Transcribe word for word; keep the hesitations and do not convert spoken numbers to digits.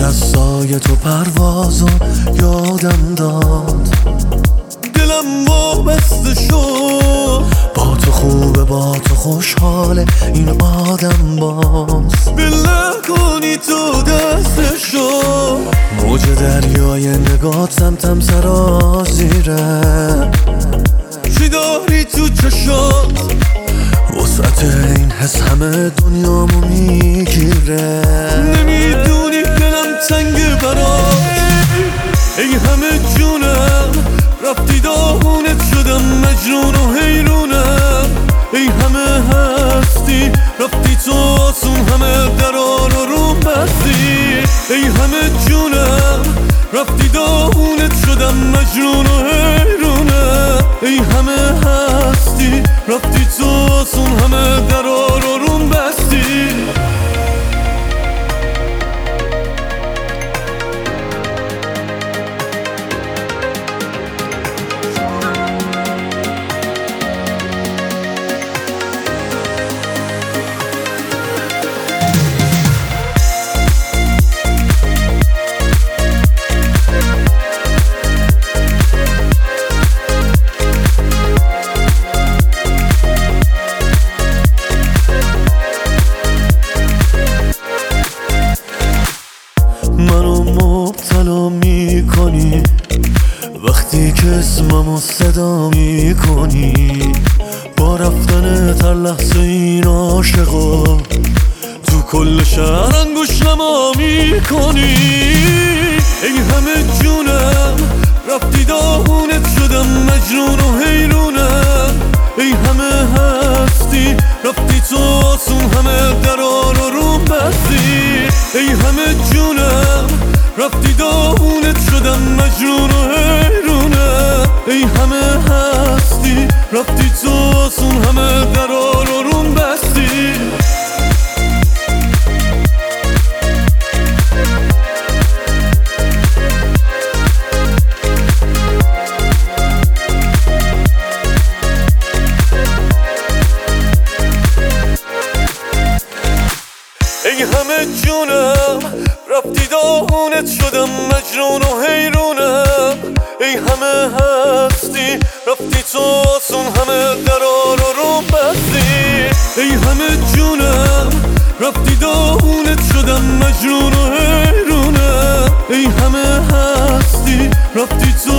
دستای تو پروازو یادم داد، دلم وابسته شد. با تو خوبه با تو خوشحاله این آدم باز، بله کنی تو دستشو. موج دریای نگات سمتم سرازیره، چی داری تو چشات؟ وسعت این حس همه دنیامو میگیره. نمیدونی دلم تنگ برات، ای همه جونم رفتی داغونت شدم مجنون و حیرونم. ای همه هستی رفتی تو آسون همه درا رو روم بستی. ای همه جونم رفتی داغونت شدم مجنون و حیرونم. ای همه هستی رفتی تو آسون همه درا رو روم بستی. منو مبتلا میکنی وقتی که اسممو صدا میکنی. با رفتن تر لحظه این عاشقا تو کل شهر انگوش نما میکنی. ای همه جونم رفتی داغونت شدم مجنون و حیرونم. ای همه هستی رفتی تو آسون همه درا رو روم بستی. ای همه جونم رفتی داغونت شدم مجنون و حیرونم. ای همه هستی رفتی تو آسون همه درا رو روم بستی. ای همه جونم رفتی داغونت شدم مجنون و حیرونم. ای همه هستی رفتی تو آسون همه درا رو روم بستی. ای همه جونم رفتی داغونت شدم مجنون و حیرونم. ای همه هستی رفتی تو